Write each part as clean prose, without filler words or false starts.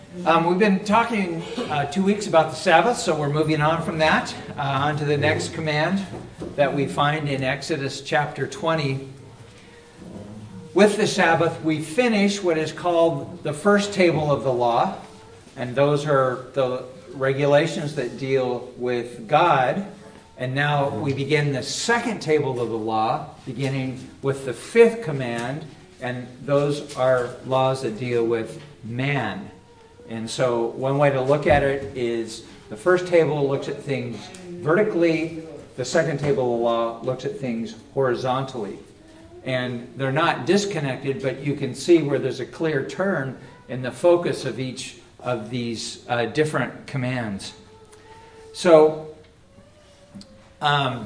We've been talking 2 weeks about the Sabbath, so we're moving on from that on to the next command that we find in Exodus chapter 20. With the Sabbath, we finish what is called the first table of the law, and those are the regulations that deal with God. And now we begin the second table of the law, beginning with the fifth command, and those are laws that deal with man. And so one way to look at it is the first table looks at things vertically, the second table of the law looks at things horizontally. And they're not disconnected, but you can see where there's a clear turn in the focus of each of these different commands. So, all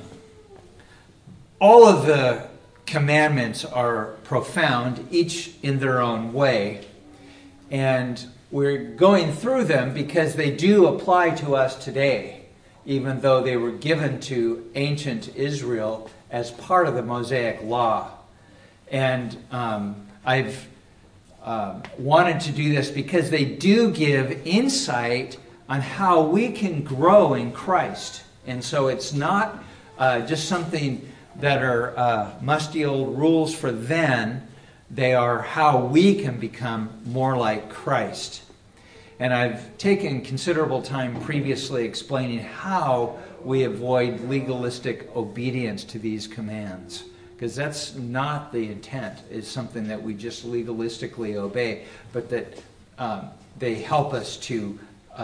of the commandments are profound, each in their own way. And we're going through them because they do apply to us today, even though they were given to ancient Israel as part of the Mosaic Law. And I've wanted to do this because they do give insight on how we can grow in Christ. And so it's not just something that are musty old rules for then. They are how we can become more like Christ. And I've taken considerable time previously explaining how we avoid legalistic obedience to these commands. Because that's not the intent, is something that we just legalistically obey, but that they help us to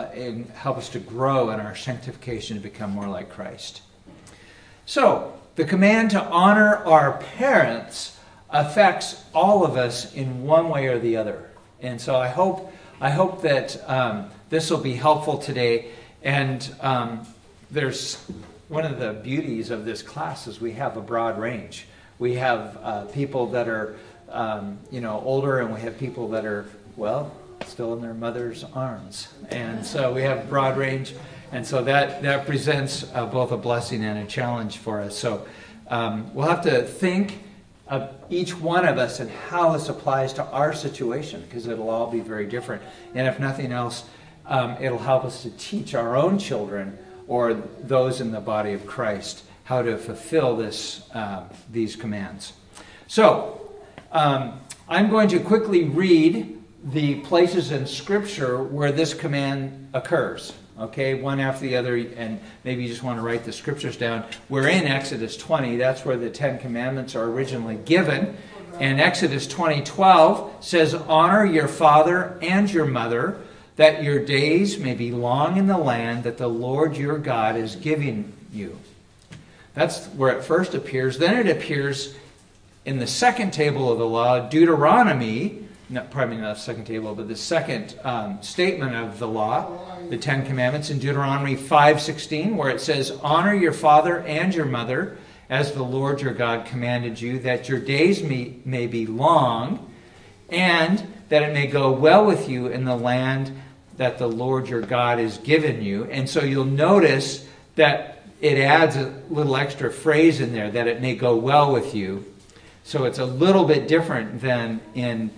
grow in our sanctification to become more like Christ. So, the command to honor our parents affects all of us in one way or the other. And so I hope that this will be helpful today. And there's one of the beauties of this class is we have a broad range. We have people that are older, and we have people that are, still in their mother's arms. And so we have broad range. And so that presents both a blessing and a challenge for us. So we'll have to think of each one of us and how this applies to our situation, because it'll all be very different. And if nothing else, it'll help us to teach our own children or those in the body of Christ how to fulfill these commands. So, I'm going to quickly read the places in Scripture where this command occurs. Okay, one after the other, and maybe you just want to write the Scriptures down. We're in Exodus 20. That's where the Ten Commandments are originally given. And Exodus 20:12 says, "Honor your father and your mother, that your days may be long in the land that the Lord your God is giving you." That's where it first appears. Then it appears in the second table of the law, Deuteronomy, probably not the second table, but the second statement of the law, the Ten Commandments, in Deuteronomy 5:16, where it says, "Honor your father and your mother, as the Lord your God commanded you, that your days may be long, and that it may go well with you in the land that the Lord your God has given you." And so you'll notice that it adds a little extra phrase in there, that it may go well with you. So it's a little bit different than in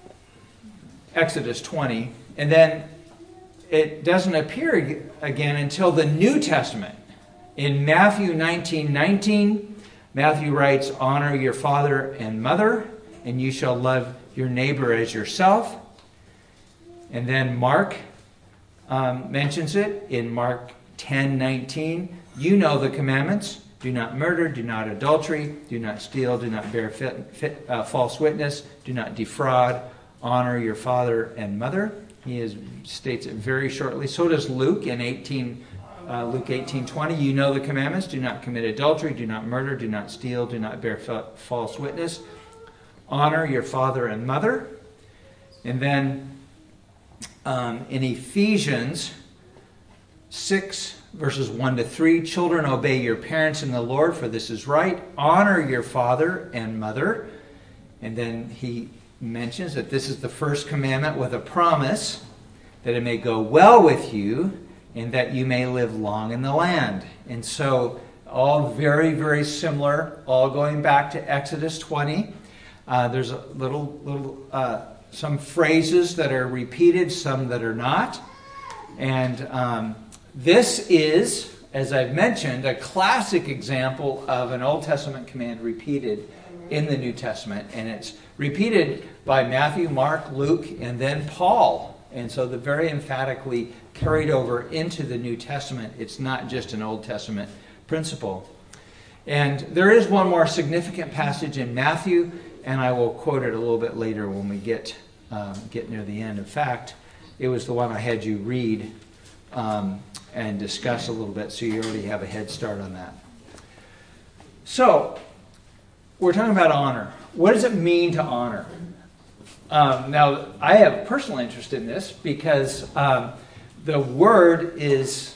Exodus 20. And then it doesn't appear again until the New Testament. In Matthew 19:19, Matthew writes, "Honor your father and mother, and you shall love your neighbor as yourself." And then Mark mentions it in Mark 10:19. "You know the commandments. Do not murder, do not adultery, do not steal, do not bear false witness, do not defraud, honor your father and mother." He states it very shortly. So does Luke in Luke 18:20. "You know the commandments. Do not commit adultery, do not murder, do not steal, do not bear false witness, honor your father and mother." And then in Ephesians 6, verses 1-3, "Children, obey your parents in the Lord, for this is right. Honor your father and mother." And then he mentions that this is the first commandment with a promise, that it may go well with you and that you may live long in the land. And so all very, very similar, all going back to Exodus 20. There's a little some phrases that are repeated, some that are not. And this is, as I've mentioned, a classic example of an Old Testament command repeated in the New Testament. And it's repeated by Matthew, Mark, Luke, and then Paul. And so they're very emphatically carried over into the New Testament. It's not just an Old Testament principle. And there is one more significant passage in Matthew, and I will quote it a little bit later when we get near the end. In fact, it was the one I had you read and discuss a little bit, so you already have a head start on that. So, we're talking about honor. What does it mean to honor? Now, I have personal interest in this because the word is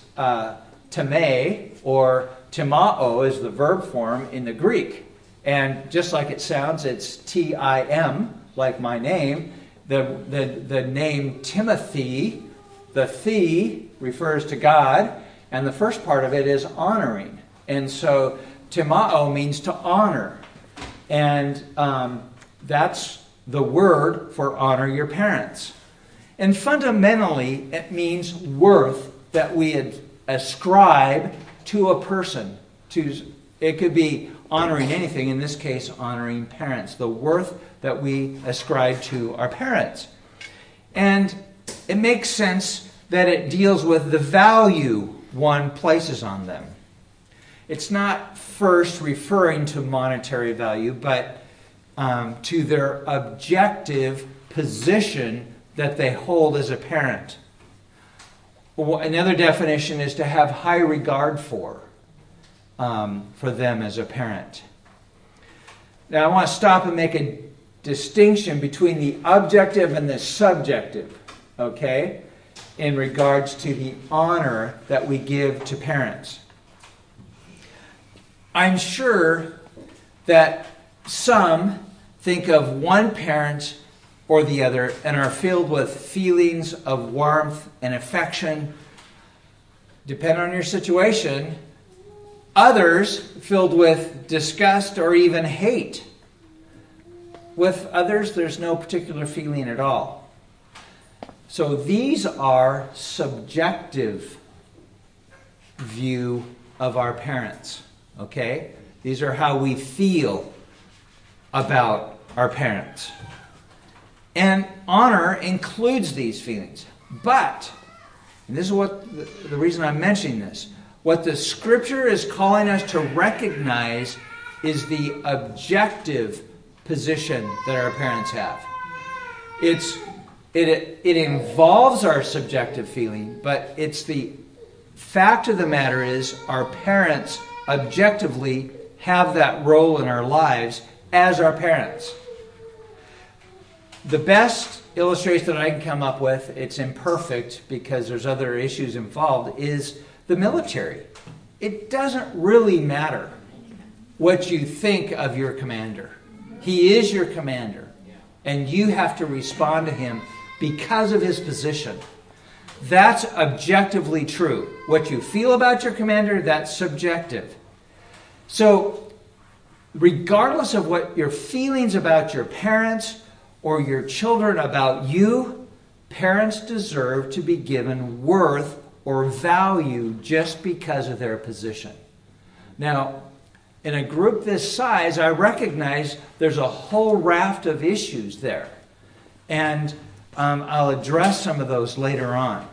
tame, or timao is the verb form in the Greek. And just like it sounds, it's T-I-M, like my name. The name Timothy, the "the" refers to God, and the first part of it is honoring. And so timao means to honor. And that's the word for honor your parents. And fundamentally, it means worth that we ascribe to a person. It could be honoring anything, in this case, honoring parents. The worth that we ascribe to our parents. And it makes sense that it deals with the value one places on them. It's not first referring to monetary value, but to their objective position that they hold as a parent. Another definition is to have high regard for them as a parent. Now I want to stop and make a distinction between the objective and the subjective, okay, in regards to the honor that we give to parents. I'm sure that some think of one parent or the other and are filled with feelings of warmth and affection, depending on your situation. Others filled with disgust or even hate. With others, there's no particular feeling at all. So these are subjective view of our parents. Okay? These are how we feel about our parents. And honor includes these feelings. But, and this is what the reason I'm mentioning this, what the Scripture is calling us to recognize is the objective position that our parents have. It involves our subjective feeling, but it's the fact of the matter is our parents objectively have that role in our lives as our parents. The best illustration that I can come up with, it's imperfect because there's other issues involved, is the military. It doesn't really matter what you think of your commander. He is your commander, and you have to respond to him because of his position. That's objectively true. What you feel about your commander, that's subjective. So, regardless of what your feelings about your parents or your children about you, parents deserve to be given worth or value just because of their position. Now, in a group this size, I recognize there's a whole raft of issues there. And I'll address some of those later on.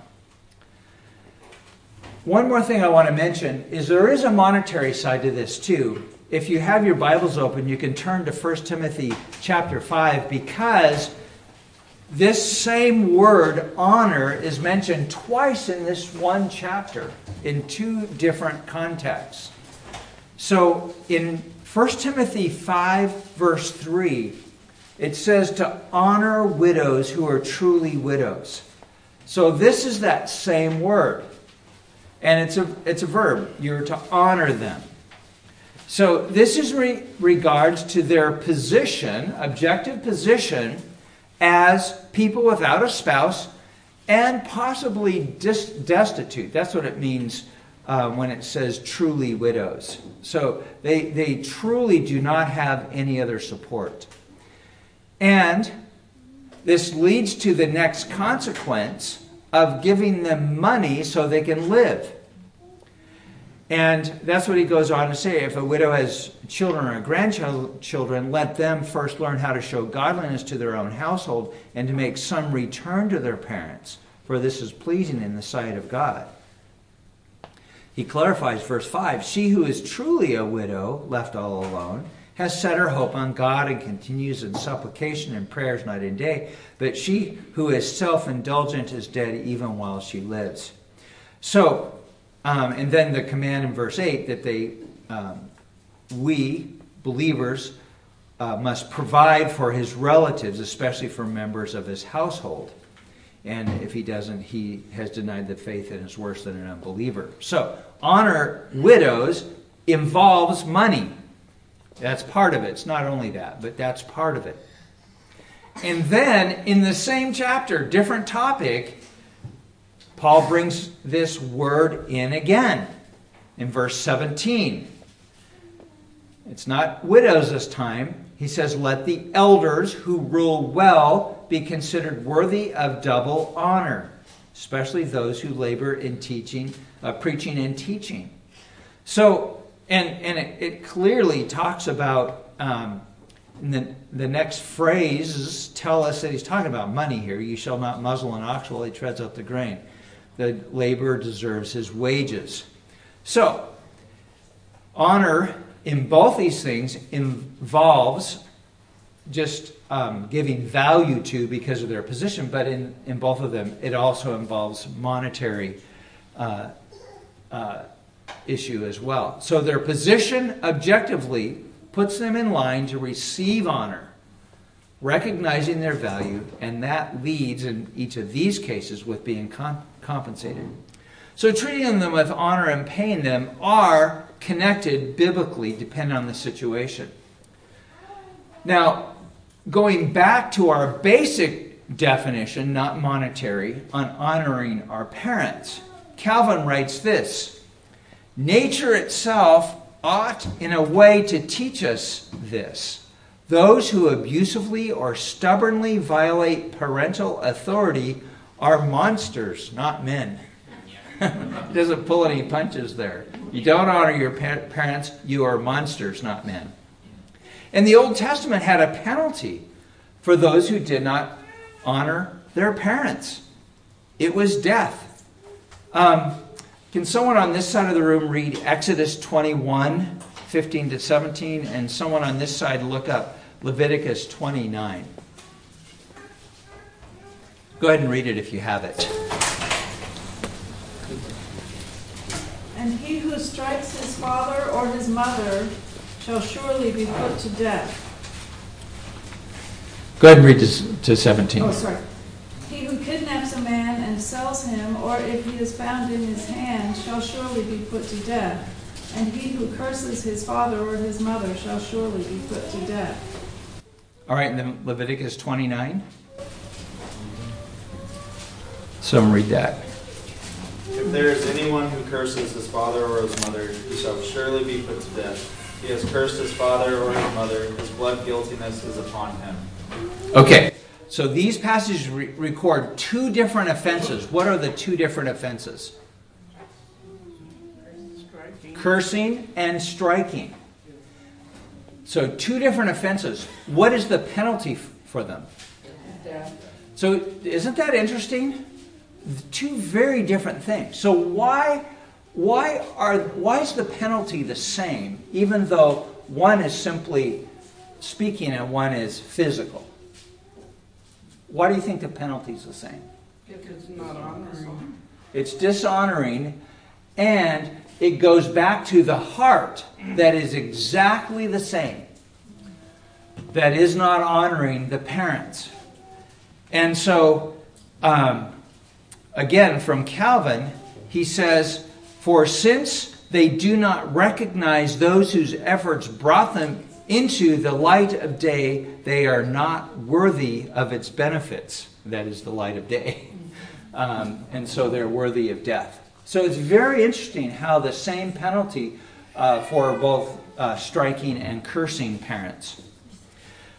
One more thing I want to mention is there is a monetary side to this too. If you have your Bibles open, you can turn to 1 Timothy chapter 5, because this same word, honor, is mentioned twice in this one chapter in two different contexts. So in 1 Timothy 5, verse 3, it says to honor widows who are truly widows. So this is that same word. And it's a verb. You're to honor them. So this is regards to their position, objective position, as people without a spouse and possibly destitute. That's what it means when it says truly widows. So they truly do not have any other support. And this leads to the next consequence of giving them money so they can live. And that's what he goes on to say. If a widow has children or grandchildren, let them first learn how to show godliness to their own household and to make some return to their parents, for this is pleasing in the sight of God. He clarifies verse 5, she who is truly a widow, left all alone, has set her hope on God and continues in supplication and prayers night and day. But she who is self-indulgent is dead even while she lives. So, and then the command in verse 8 that we, believers, must provide for his relatives, especially for members of his household. And if he doesn't, he has denied the faith and is worse than an unbeliever. So, honor widows involves money. That's part of it. It's not only that, but that's part of it. And then, in the same chapter, different topic, Paul brings this word in again in verse 17. It's not widows this time. He says, let the elders who rule well be considered worthy of double honor, especially those who labor in teaching, preaching and teaching. So, and it clearly talks about, the next phrases tell us that he's talking about money here. You shall not muzzle an ox while he treads out the grain. The laborer deserves his wages. So, honor in both these things involves just giving value to because of their position, but in both of them, it also involves monetary issue as well. So their position objectively puts them in line to receive honor, recognizing their value, and that leads in each of these cases with being compensated. So treating them with honor and paying them are connected biblically, depending on the situation. Now, going back to our basic definition, not monetary, on honoring our parents, Calvin writes this: nature itself ought in a way to teach us this. Those who abusively or stubbornly violate parental authority are monsters, not men. It doesn't pull any punches there. You don't honor your parents, you are monsters, not men. And the Old Testament had a penalty for those who did not honor their parents. It was death. Can someone on this side of the room read Exodus 21, 15 to 17, and someone on this side look up Leviticus 29? Go ahead and read it if you have it. And he who strikes his father or his mother shall surely be put to death. Go ahead and read to 17. Oh, sorry. He who kidnaps a man and sells him, or if he is found in his hand, shall surely be put to death. And he who curses his father or his mother shall surely be put to death. All right, and then Leviticus 29. Someone read that. If there is anyone who curses his father or his mother, he shall surely be put to death. He has cursed his father or his mother, his blood guiltiness is upon him. Okay, so these passages record two different offenses. What are the two different offenses? Cursing and striking. So two different offenses. What is the penalty for them? Death. So isn't that interesting? Two very different things. So why is the penalty the same, even though one is simply speaking and one is physical? Why do you think the penalty is the same? Because it's not honoring. It's dishonoring, and it goes back to the heart that is exactly the same. That is not honoring the parents. And so, again, from Calvin, he says, for since they do not recognize those whose efforts brought them into the light of day, they are not worthy of its benefits. That is the light of day. And so they're worthy of death. So it's very interesting how the same penalty for both striking and cursing parents.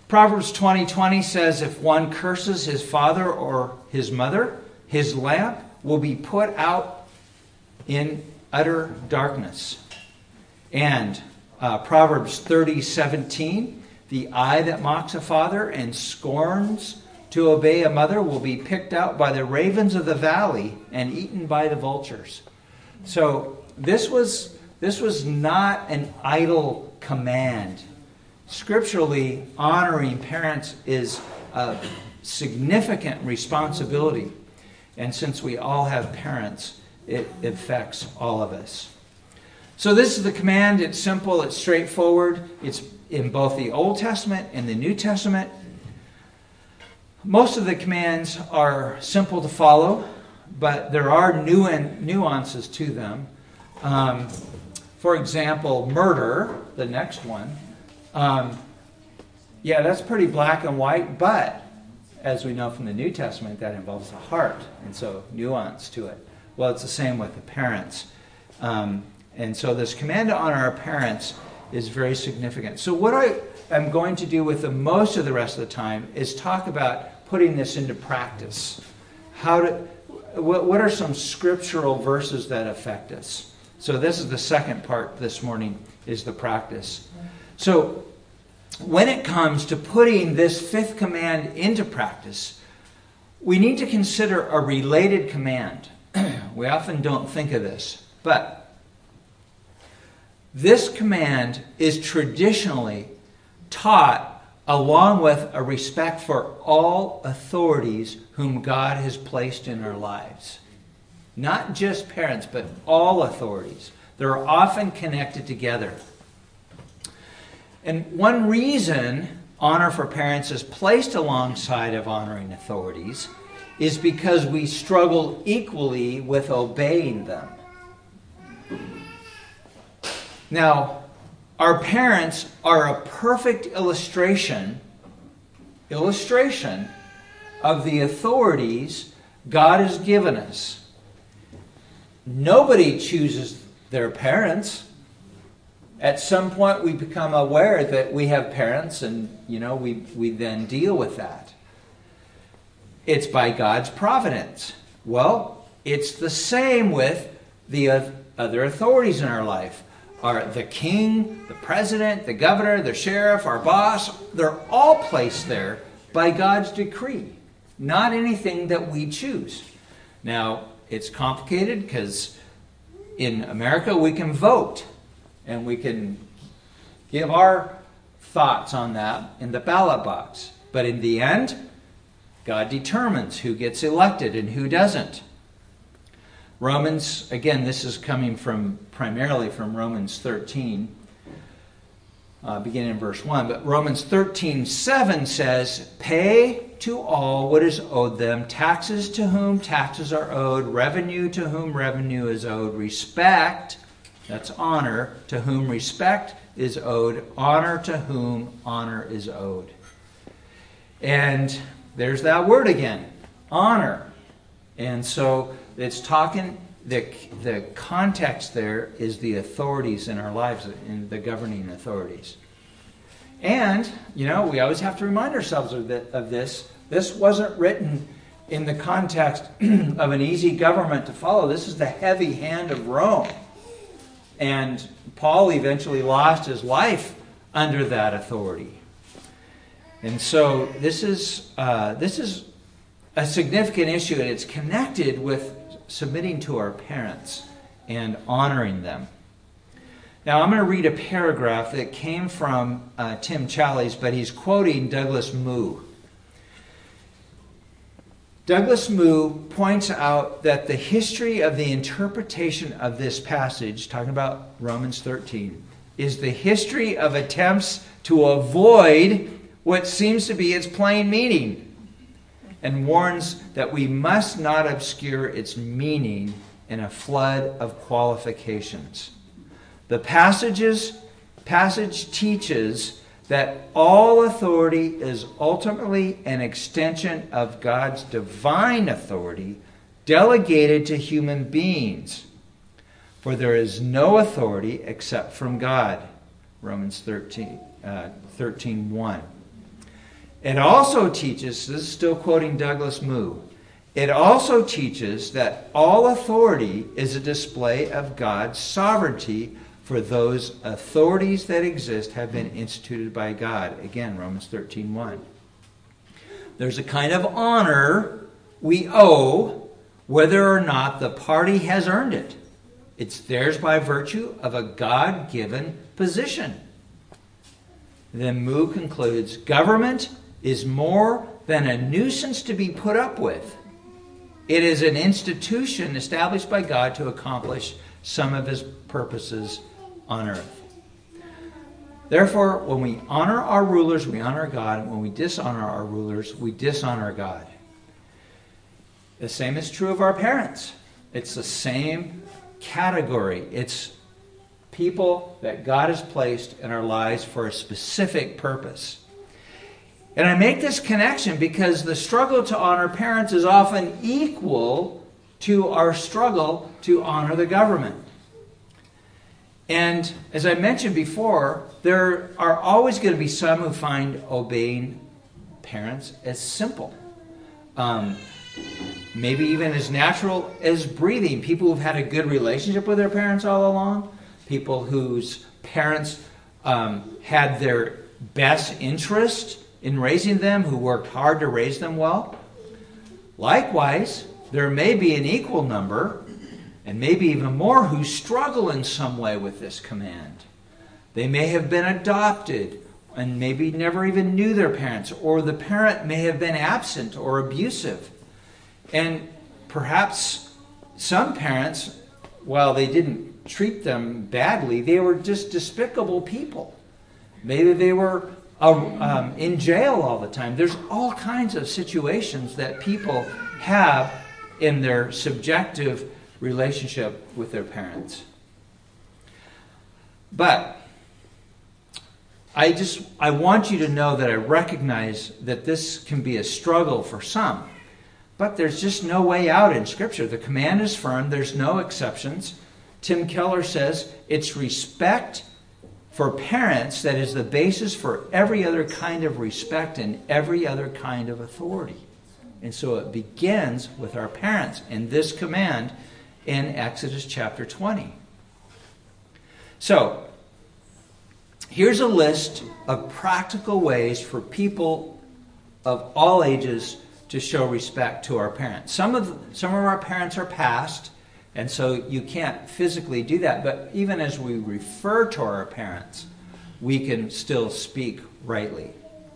Proverbs 20:20 says, if one curses his father or his mother, his lamp will be put out in utter darkness. And Proverbs 30:17, the eye that mocks a father and scorns to obey a mother will be picked out by the ravens of the valley and eaten by the vultures. So this was not an idle command. Scripturally, honoring parents is a significant responsibility. And since we all have parents, it affects all of us. So this is the command. It's simple. It's straightforward. It's in both the Old Testament and the New Testament. Most of the commands are simple to follow, but there are nuances to them. For example, murder, the next one. That's pretty black and white, but as we know from the New Testament, that involves the heart, and so nuance to it. Well, it's the same with the parents. And so this command to honor our parents is very significant. So what I am going to do with the most of the rest of the time is talk about putting this into practice. What are some scriptural verses that affect us? So this is the second part this morning, is the practice. So when it comes to putting this fifth command into practice, we need to consider a related command. We often don't think of this, but this command is traditionally taught along with a respect for all authorities whom God has placed in our lives. Not just parents, but all authorities. They're often connected together. And one reason honor for parents is placed alongside of honoring authorities is because we struggle equally with obeying them. Now, our parents are a perfect illustration of the authorities God has given us. Nobody chooses their parents. At some point we become aware that we have parents, and we then deal with that. It's by God's providence. Well, it's the same with the other authorities in our life. The king, the president, the governor, the sheriff, our boss, they're all placed there by God's decree. Not anything that we choose. Now, it's complicated because in America we can vote and we can give our thoughts on that in the ballot box. But in the end, God determines who gets elected and who doesn't. Romans, again, this is coming primarily from Romans 13, beginning in verse 1. But Romans 13:7 says, pay to all what is owed them, taxes to whom taxes are owed, revenue to whom revenue is owed, respect, that's honor, to whom respect is owed, honor to whom honor is owed. And there's that word again, honor. And so it's talking, the context there is the authorities in our lives, in the governing authorities. And, we always have to remind ourselves of this. This wasn't written in the context of an easy government to follow. This is the heavy hand of Rome. And Paul eventually lost his life under that authority. And so this is a significant issue, and it's connected with submitting to our parents and honoring them. Now, I'm going to read a paragraph that came from Tim Challies, but he's quoting Douglas Moo. Douglas Moo points out that the history of the interpretation of this passage, talking about Romans 13, is the history of attempts to avoid what seems to be its plain meaning, and warns that we must not obscure its meaning in a flood of qualifications. The passage teaches that all authority is ultimately an extension of God's divine authority delegated to human beings. For there is no authority except from God. Romans 13:1. It also teaches, this is still quoting Douglas Moo, it also teaches that all authority is a display of God's sovereignty, for those authorities that exist have been instituted by God. Again, Romans 13:1. There's a kind of honor we owe whether or not the party has earned it. It's theirs by virtue of a God-given position. Then Moo concludes, government is more than a nuisance to be put up with. It is an institution established by God to accomplish some of his purposes on earth. Therefore, when we honor our rulers, we honor God. And when we dishonor our rulers, we dishonor God. The same is true of our parents. It's the same category. It's people that God has placed in our lives for a specific purpose. And I make this connection because the struggle to honor parents is often equal to our struggle to honor the government. And as I mentioned before, there are always going to be some who find obeying parents as simple. Maybe even as natural as breathing. People who've had a good relationship with their parents all along. People whose parents had their best interest in raising them, who worked hard to raise them well. Likewise, there may be an equal number, and maybe even more, who struggle in some way with this command. They may have been adopted and maybe never even knew their parents, or the parent may have been absent or abusive. And perhaps some parents, while they didn't treat them badly, they were just despicable people. Maybe they were in jail all the time. There's all kinds of situations that people have in their subjective relationship with their parents. But I want you to know that I recognize that this can be a struggle for some. But there's just no way out in Scripture. The command is firm. There's no exceptions. Tim Keller says it's respect for parents that is the basis for every other kind of respect and every other kind of authority. And so it begins with our parents in this command in Exodus chapter 20. So, here's a list of practical ways for people of all ages to show respect to our parents. Some of our parents are passed, and so you can't physically do that. But even as we refer to our parents, we can still speak rightly.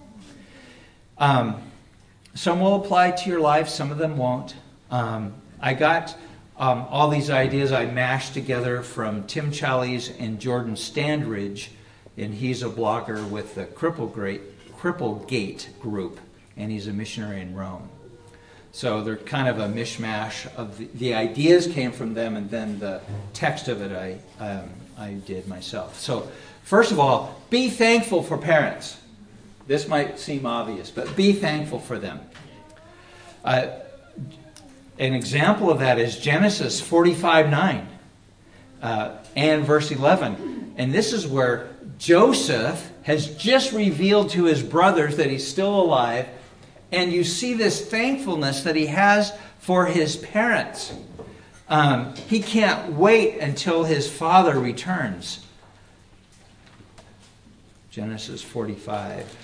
Some will apply to your life, some of them won't. I got all these ideas I mashed together from Tim Challies and Jordan Standridge, and he's a blogger with the Cripplegate group, and he's a missionary in Rome. So they're kind of a mishmash of the ideas came from them, and then the text of it I did myself. So first of all, be thankful for parents. This might seem obvious, but be thankful for them. An example of that is Genesis 45:9 and verse 11. And this is where Joseph has just revealed to his brothers that he's still alive. And you see this thankfulness that he has for his parents. He can't wait until his father returns. Genesis 45.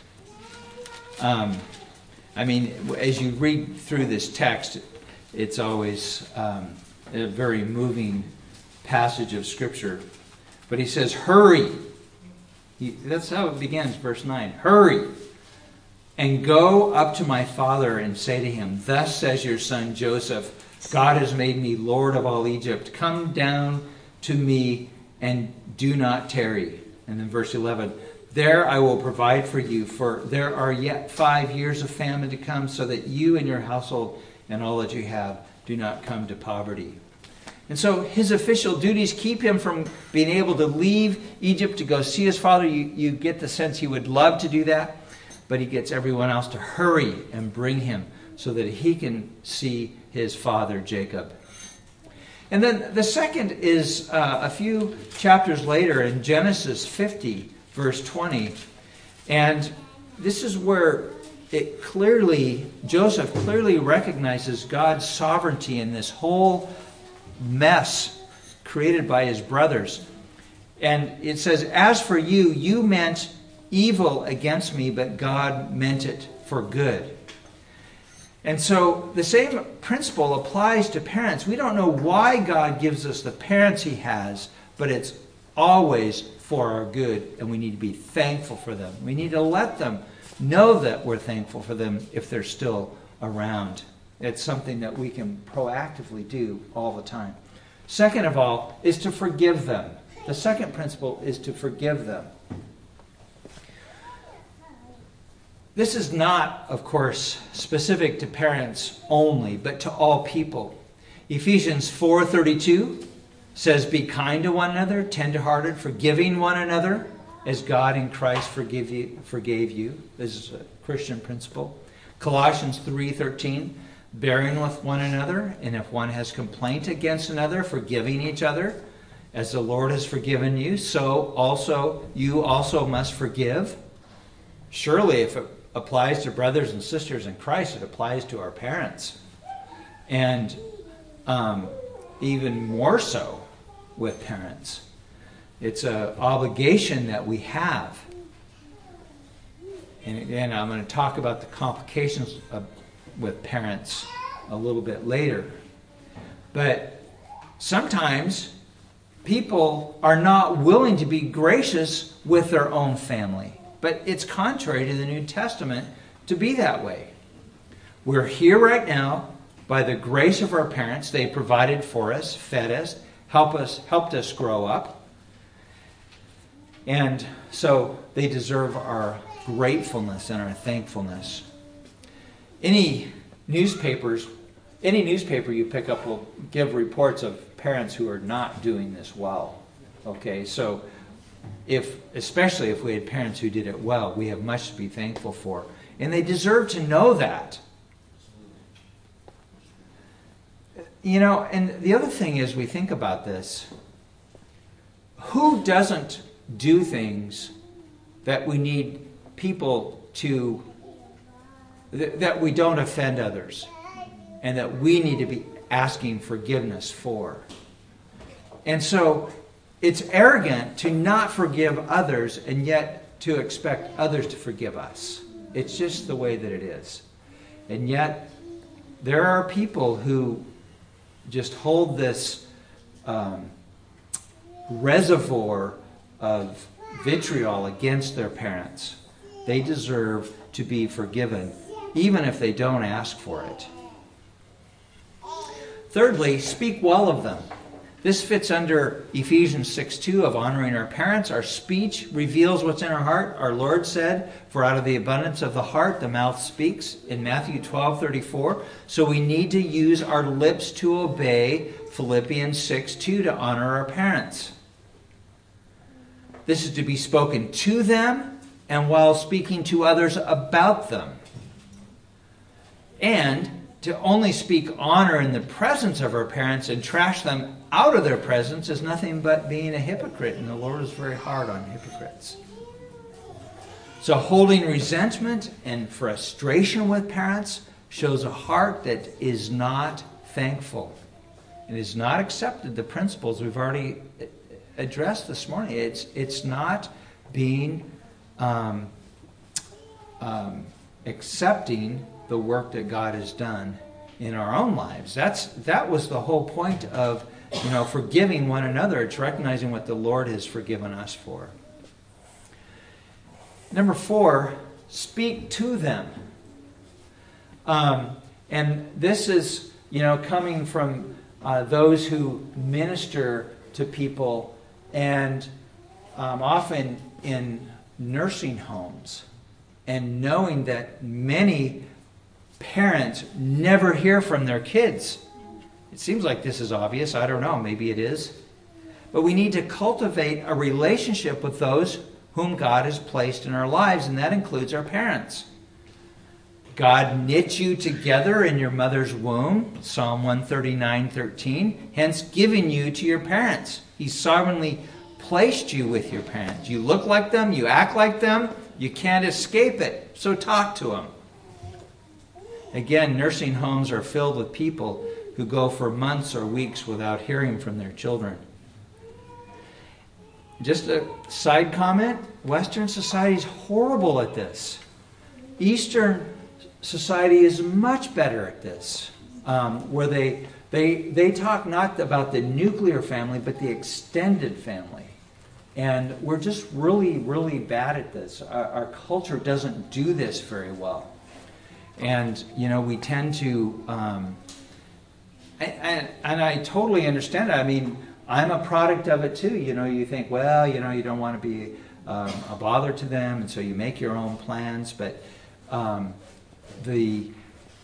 As you read through this text, it's always a very moving passage of Scripture. But he says, hurry. That's how it begins, verse 9. Hurry and go up to my father and say to him, thus says your son Joseph, God has made me Lord of all Egypt. Come down to me and do not tarry. And then verse 11, there I will provide for you, for there are yet 5 years of famine to come, so that you and your household and all that you have do not come to poverty. And so his official duties keep him from being able to leave Egypt to go see his father. You get the sense he would love to do that, but he gets everyone else to hurry and bring him so that he can see his father Jacob. And then the second is a few chapters later in Genesis 50, verse 20. And this is where Joseph clearly recognizes God's sovereignty in this whole mess created by his brothers. And it says, as for you, you meant evil against me, but God meant it for good. And so the same principle applies to parents. We don't know why God gives us the parents he has, but it's always for our good, and we need to be thankful for them. We need to let them know that we're thankful for them if they're still around. It's something that we can proactively do all the time. Second of all is to forgive them. The second principle is to forgive them. This is not, of course, specific to parents only, but to all people. Ephesians 4:32 says, be kind to one another, tender-hearted, forgiving one another, as God in Christ forgave you. This is a Christian principle. Colossians 3:13, bearing with one another, and if one has complaint against another, forgiving each other, as the Lord has forgiven you, so also you also must forgive. Surely, if it applies to brothers and sisters in Christ, it applies to our parents. And even more so with parents. It's an obligation that we have. And again, I'm going to talk about the complications with parents a little bit later. But sometimes people are not willing to be gracious with their own family. But it's contrary to the New Testament to be that way. We're here right now by the grace of our parents. They provided for us, fed us, helped us grow up. And so they deserve our gratefulness and our thankfulness. Any newspaper you pick up will give reports of parents who are not doing this well. Okay, so especially if we had parents who did it well, we have much to be thankful for. And they deserve to know that. You know, and the other thing is, we think about this. Who doesn't do things that we need people to, that we don't offend others, and that we need to be asking forgiveness for? And so it's arrogant to not forgive others and yet to expect others to forgive us. It's just the way that it is. And yet there are people who just hold this reservoir of vitriol against their parents. They deserve to be forgiven, even if they don't ask for it. Thirdly, speak well of them. This fits under Ephesians 6:2 of honoring our parents. Our speech reveals what's in our heart. Our Lord said, for out of the abundance of the heart, the mouth speaks, in Matthew 12:34. So we need to use our lips to obey Philippians 6:2 to honor our parents. This is to be spoken to them and while speaking to others about them. And to only speak honor in the presence of our parents and trash them out of their presence is nothing but being a hypocrite, and the Lord is very hard on hypocrites. So holding resentment and frustration with parents shows a heart that is not thankful and is not accepted the principles we've already addressed this morning. It's not being accepting the work that God has done in our own lives. That was the whole point of forgiving one another. It's recognizing what the Lord has forgiven us for. Number 4, speak to them. And this is coming from those who minister to people, and often in nursing homes, and knowing that many parents never hear from their kids. It seems like this is obvious. I don't know. Maybe it is. But we need to cultivate a relationship with those whom God has placed in our lives, and that includes our parents. God knit you together in your mother's womb, Psalm 139:13, hence giving you to your parents. He sovereignly placed you with your parents. You look like them, you act like them, you can't escape it. So talk to them. Again, nursing homes are filled with people who go for months or weeks without hearing from their children. Just a side comment, Western society is horrible at this. Eastern society is much better at this, where they talk not about the nuclear family, but the extended family. And we're just really, really bad at this. Our culture doesn't do this very well. And, we tend to... And I totally understand it. I mean, I'm a product of it too. You think, well, you don't want to be a bother to them, and so you make your own plans. But the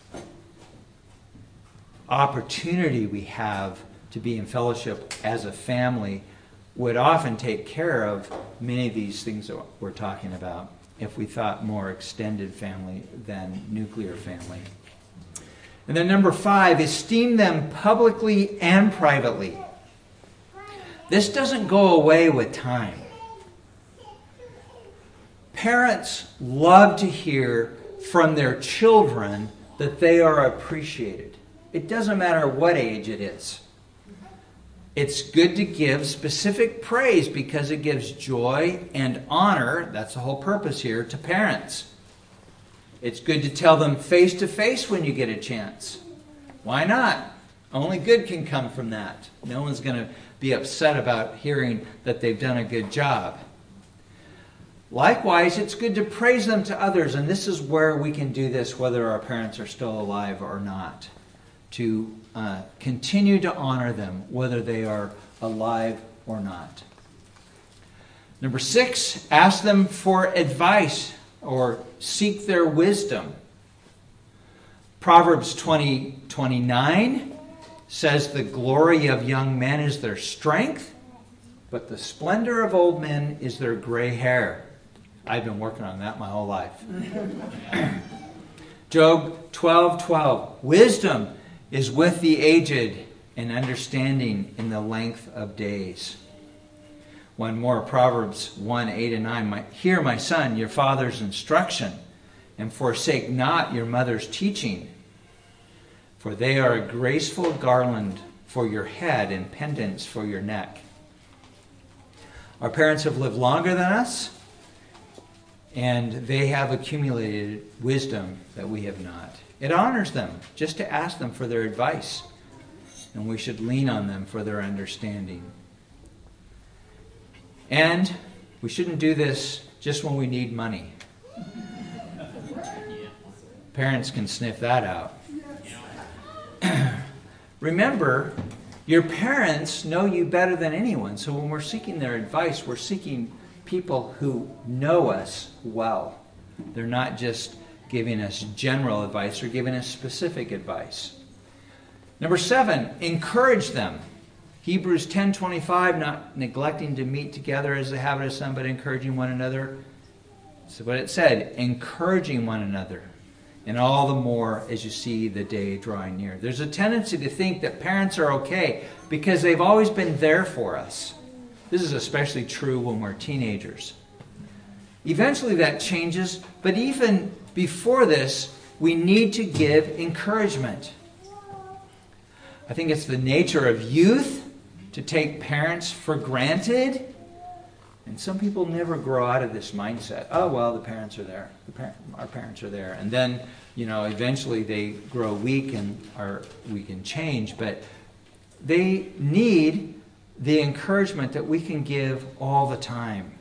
opportunity we have to be in fellowship as a family would often take care of many of these things that we're talking about if we thought more extended family than nuclear family. And then number 5, esteem them publicly and privately. This doesn't go away with time. Parents love to hear from their children that they are appreciated. It doesn't matter what age it is. It's good to give specific praise because it gives joy and honor, that's the whole purpose here, to parents. It's good to tell them face to face when you get a chance. Why not? Only good can come from that. No one's going to be upset about hearing that they've done a good job. Likewise, it's good to praise them to others, and this is where we can do this whether our parents are still alive or not. To continue to honor them whether they are alive or not. Number 6, ask them for advice or seek their wisdom. Proverbs 20:29 says the glory of young men is their strength, but the splendor of old men is their gray hair. I've been working on that my whole life. Job 12:12. Wisdom is with the aged, and understanding in the length of days. One more, Proverbs 1:8-9. Hear, my son, your father's instruction, and forsake not your mother's teaching. For they are a graceful garland for your head and pendants for your neck. Our parents have lived longer than us, and they have accumulated wisdom that we have not. It honors them just to ask them for their advice, and we should lean on them for their understanding. And we shouldn't do this just when we need money. Parents can sniff that out. Remember, your parents know you better than anyone, so when we're seeking their advice, we're seeking people who know us well. They're not just giving us general advice or giving us specific advice. Number 7, encourage them. Hebrews 10:25, not neglecting to meet together as the habit of some, but encouraging one another. So what it said, encouraging one another, and all the more as you see the day drawing near. There's a tendency to think that parents are okay because they've always been there for us. This is especially true when we're teenagers. Eventually that changes, but even before this, we need to give encouragement. I think it's the nature of youth to take parents for granted. And some people never grow out of this mindset. Oh, well, the parents are there. Our parents are there. And then, eventually they grow weak and we can change. But they need the encouragement that we can give all the time.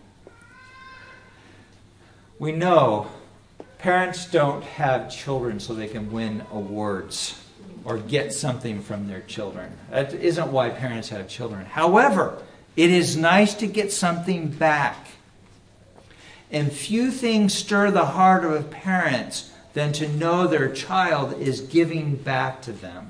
We know parents don't have children so they can win awards or get something from their children. That isn't why parents have children. However, it is nice to get something back. And few things stir the heart of parents than to know their child is giving back to them.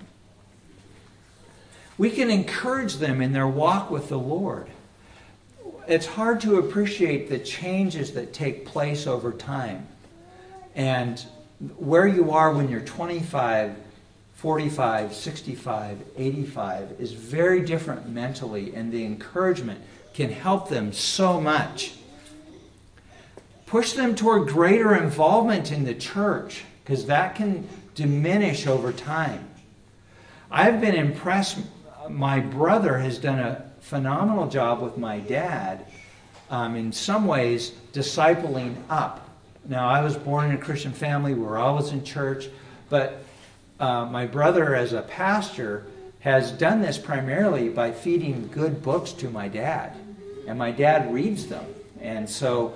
We can encourage them in their walk with the Lord. It's hard to appreciate the changes that take place over time. And where you are when you're 25, 45, 65, 85 is very different mentally, and the encouragement can help them so much. Push them toward greater involvement in the church, because that can diminish over time. I've been impressed. My brother has done a phenomenal job with my dad, in some ways, discipling up. Now, I was born in a Christian family. We were always in church. But my brother, as a pastor, has done this primarily by feeding good books to my dad. And my dad reads them. And so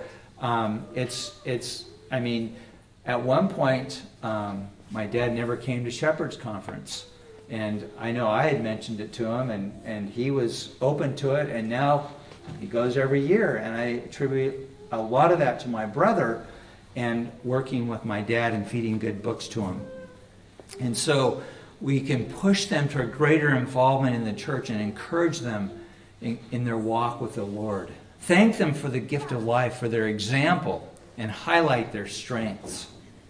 at one point, my dad never came to Shepherd's Conference. And I know I had mentioned it to him, and he was open to it, and now he goes every year. And I attribute a lot of that to my brother and working with my dad and feeding good books to him. And so we can push them to a greater involvement in the church and encourage them in their walk with the Lord. Thank them for the gift of life, for their example, and highlight their strengths.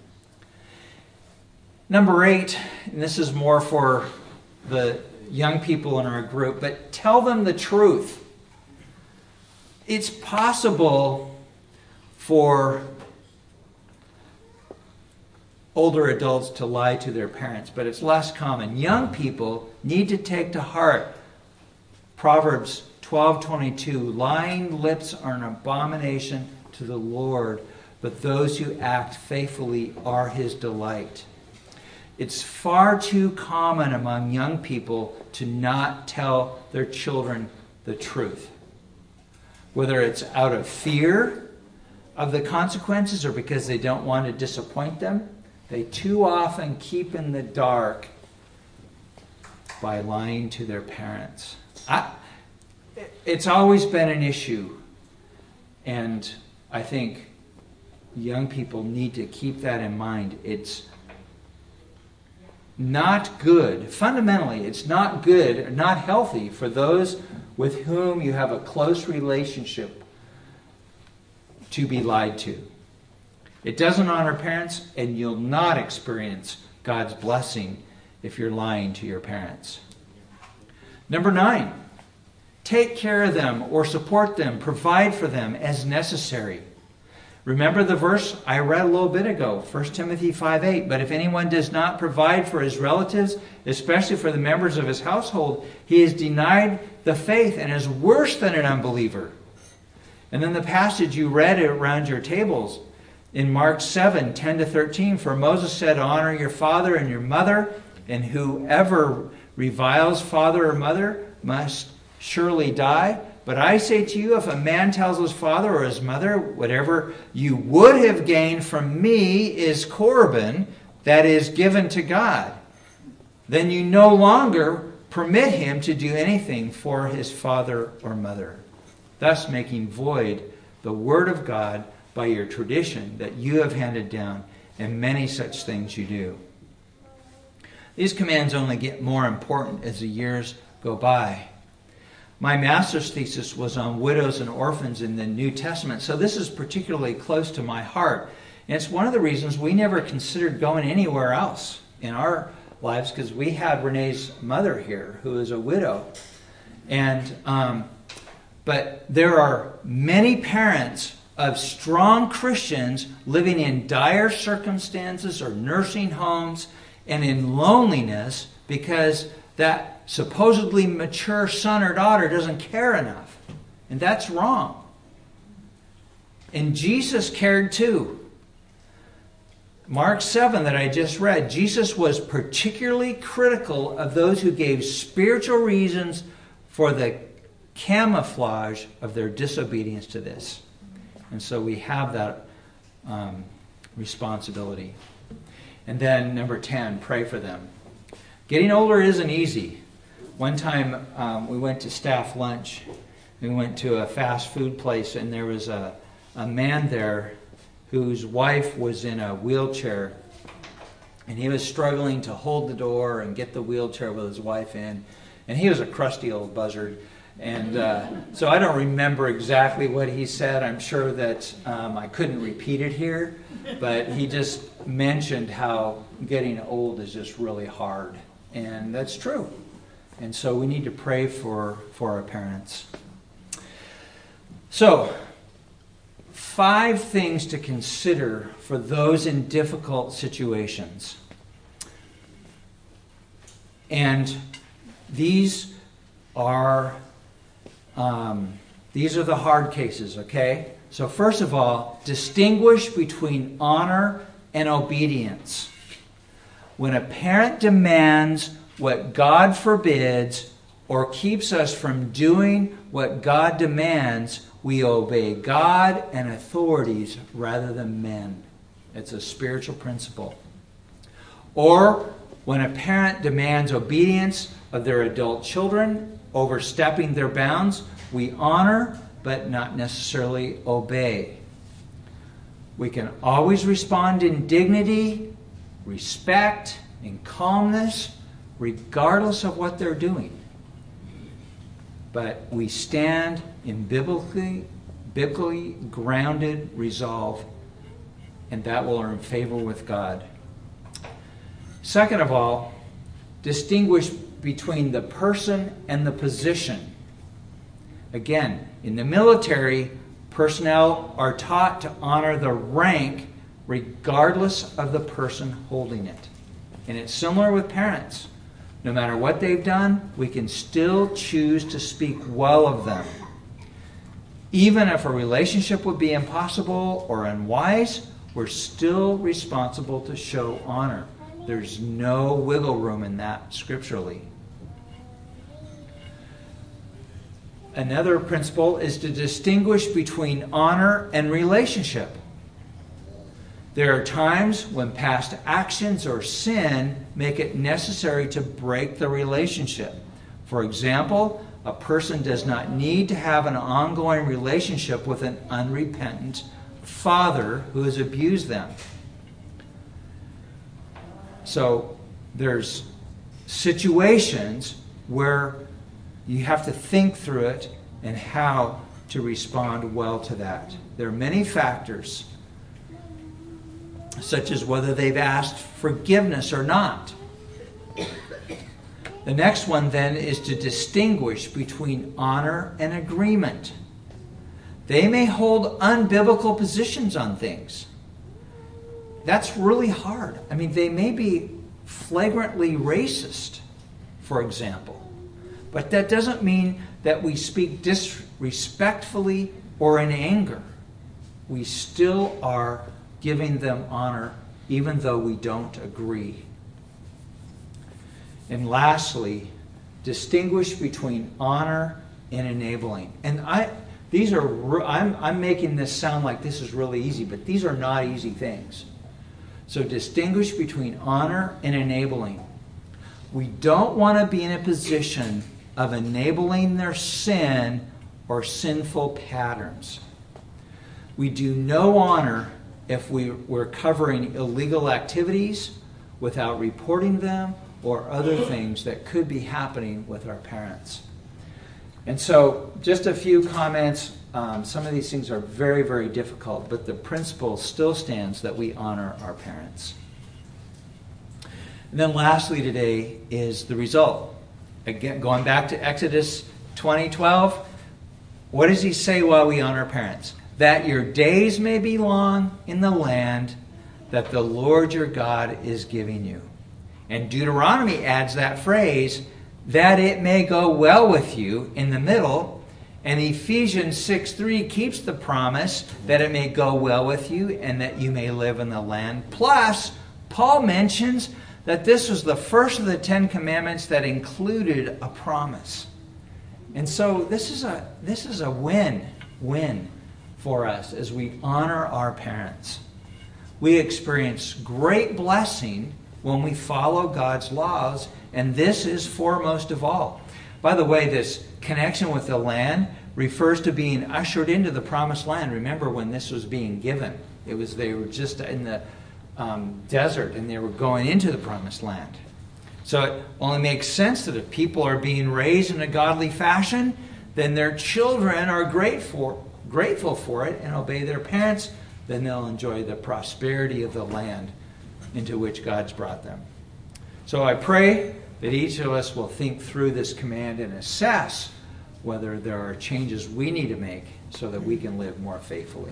Number 8, and this is more for the young people in our group, but tell them the truth. It's possible for older adults to lie to their parents, but it's less common. Young people need to take to heart Proverbs 12:22. Lying lips are an abomination to the Lord, but those who act faithfully are His delight. It's far too common among young people to not tell their children the truth. Whether it's out of fear of the consequences or because they don't want to disappoint them, they too often keep in the dark by lying to their parents. It's always been an issue, and I think young people need to keep that in mind. It's not good. Fundamentally, it's not good, not healthy for those with whom you have a close relationship to be lied to. It doesn't honor parents, and you'll not experience God's blessing if you're lying to your parents. Number 9, take care of them or support them, provide for them as necessary. Remember the verse I read a little bit ago, 1 Timothy 5:8. But if anyone does not provide for his relatives, especially for the members of his household, he is denied the faith and is worse than an unbeliever. And then the passage you read around your tables in Mark 7:10-13. For Moses said, honor your father and your mother, and whoever reviles father or mother must surely die. But I say to you, if a man tells his father or his mother, whatever you would have gained from me is Corban, that is given to God, then you no longer permit him to do anything for his father or mother, thus making void the word of God by your tradition that you have handed down, and many such things you do. These commands only get more important as the years go by. My master's thesis was on widows and orphans in the New Testament, so this is particularly close to my heart. And it's one of the reasons we never considered going anywhere else in our lives, because we had Renee's mother here, who is a widow. But there are many parents of strong Christians living in dire circumstances or nursing homes and in loneliness because that supposedly mature son or daughter doesn't care enough. And that's wrong. And Jesus cared too. Mark 7 that I just read, Jesus was particularly critical of those who gave spiritual reasons for the camouflage of their disobedience to this. And so we have that responsibility. And then number 10, pray for them. Getting older isn't easy. One time we went to staff lunch. We went to a fast food place, and there was a man there whose wife was in a wheelchair, and he was struggling to hold the door and get the wheelchair with his wife in. And he was a crusty old buzzard. And so I don't remember exactly what he said. I'm sure that I couldn't repeat it here, but he just mentioned how getting old is just really hard. And that's true. And so we need to pray for our parents. So, 5 things to consider for those in difficult situations. And these are the hard cases, okay? So first of all, distinguish between honor and obedience. When a parent demands what God forbids or keeps us from doing what God demands, we obey God and authorities rather than men. It's a spiritual principle. Or when a parent demands obedience of their adult children, overstepping their bounds, we honor but not necessarily obey. We can always respond in dignity, respect, and calmness, regardless of what they're doing. But we stand in biblically grounded resolve, and that will earn favor with God. Second of all, distinguish between the person and the position. Again, in the military, personnel are taught to honor the rank regardless of the person holding it. And it's similar with parents. No matter what they've done, we can still choose to speak well of them. Even if a relationship would be impossible or unwise, we're still responsible to show honor. There's no wiggle room in that scripturally. Another principle is to distinguish between honor and relationship. There are times when past actions or sin make it necessary to break the relationship. For example, a person does not need to have an ongoing relationship with an unrepentant father who has abused them. So there's situations where you have to think through it and how to respond well to that. There are many factors, such as whether they've asked forgiveness or not. The next one then is to distinguish between honor and agreement. They may hold unbiblical positions on things. That's really hard. I mean, they may be flagrantly racist, for example. But that doesn't mean that we speak disrespectfully or in anger. We still are giving them honor, even though we don't agree. And lastly, distinguish between honor and enabling. And I'm making this sound like this is really easy, but these are not easy things. So distinguish between honor and enabling. We don't want to be in a position of enabling their sin or sinful patterns. We do no honor if we're covering illegal activities without reporting them or other things that could be happening with our parents. And so just a few comments. Some of these things are very, very difficult, but the principle still stands that we honor our parents. And then lastly today is the result. Again, going back to Exodus 20:12, what does he say while we honor parents? That your days may be long in the land that the Lord your God is giving you. And Deuteronomy adds that phrase, that it may go well with you, in the middle. And Ephesians 6:3 keeps the promise that it may go well with you and that you may live in the land. Plus, Paul mentions that this was the first of the 10 commandments that included a promise. And so this is a win-win for us as we honor our parents. We experience great blessing when we follow God's laws, and this is foremost of all. By the way, this connection with the land refers to being ushered into the promised land. Remember when this was being given. They were just in the desert and they were going into the promised land. So it only makes sense that if people are being raised in a godly fashion, then their children are grateful for it and obey their parents, then they'll enjoy the prosperity of the land into which God's brought them. So I pray that each of us will think through this command and assess whether there are changes we need to make so that we can live more faithfully.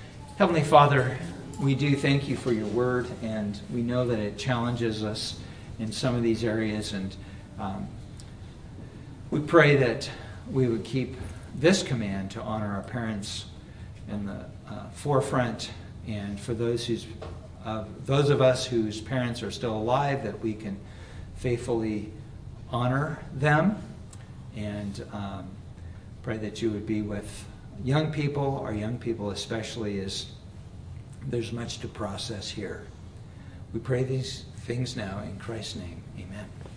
Heavenly Father, we do thank you for your word, and we know that it challenges us in some of these areas. And we pray that we would keep this command to honor our parents in the forefront, and for those of us whose parents are still alive, that we can faithfully honor them, and pray that you would be with young people, our young people especially, as there's much to process here. We pray these things now in Christ's name. Amen.